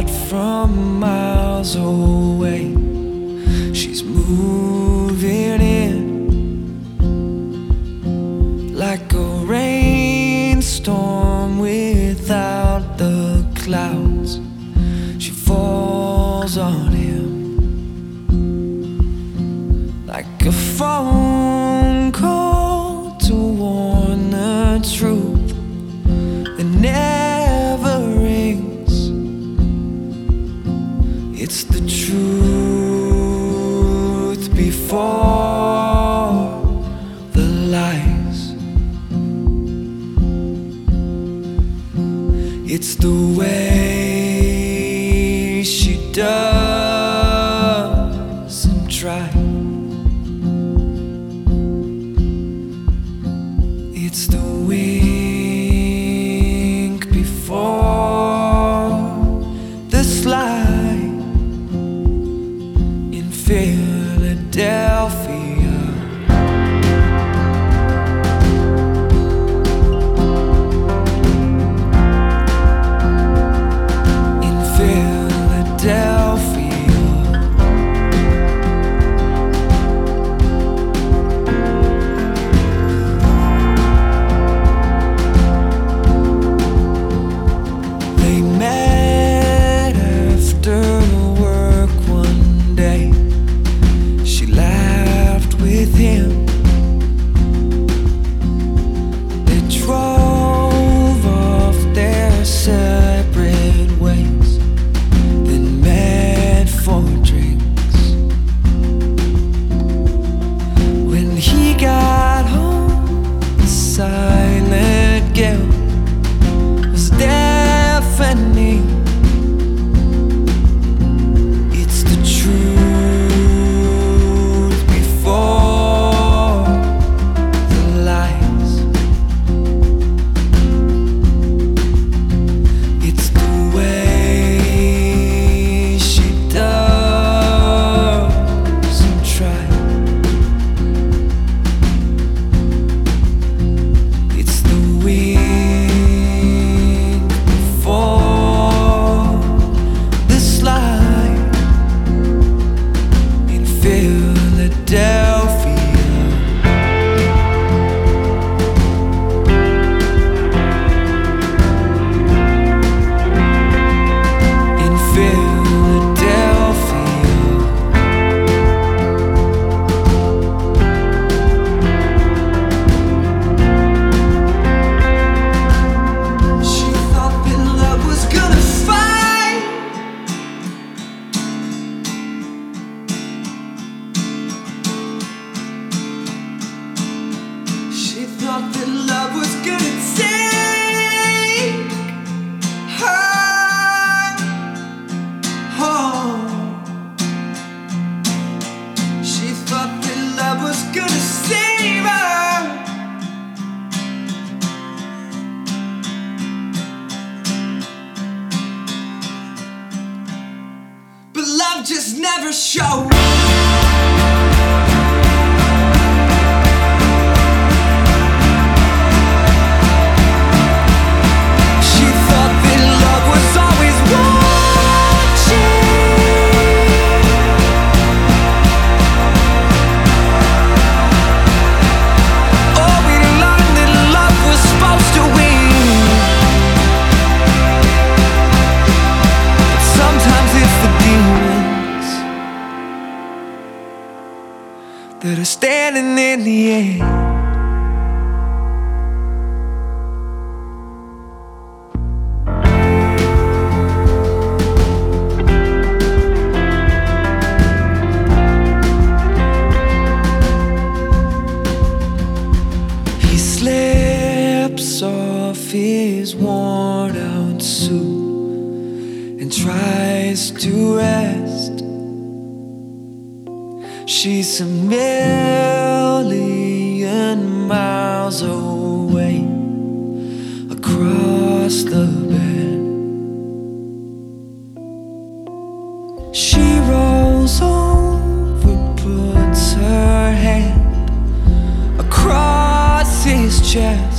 shot from miles away. She's moving in like a rainstorm without the clouds. She falls on him like a phone call to warn the truth that never rings. It's the truth before the lies. It's the way she doesn't try. It's the wink before the slide in Philadelphia. In Philadelphia. Silent guilt was deafening. It's the truth before the lies. It's the way she doesn't try. Thought that love was gonna take her home. She thought that love was gonna save her. But love just never showed. That are standing in the air. He slips off his worn out suit and tries to rest. She's a million miles away across the bed. She rolls over, puts her hand across his chest.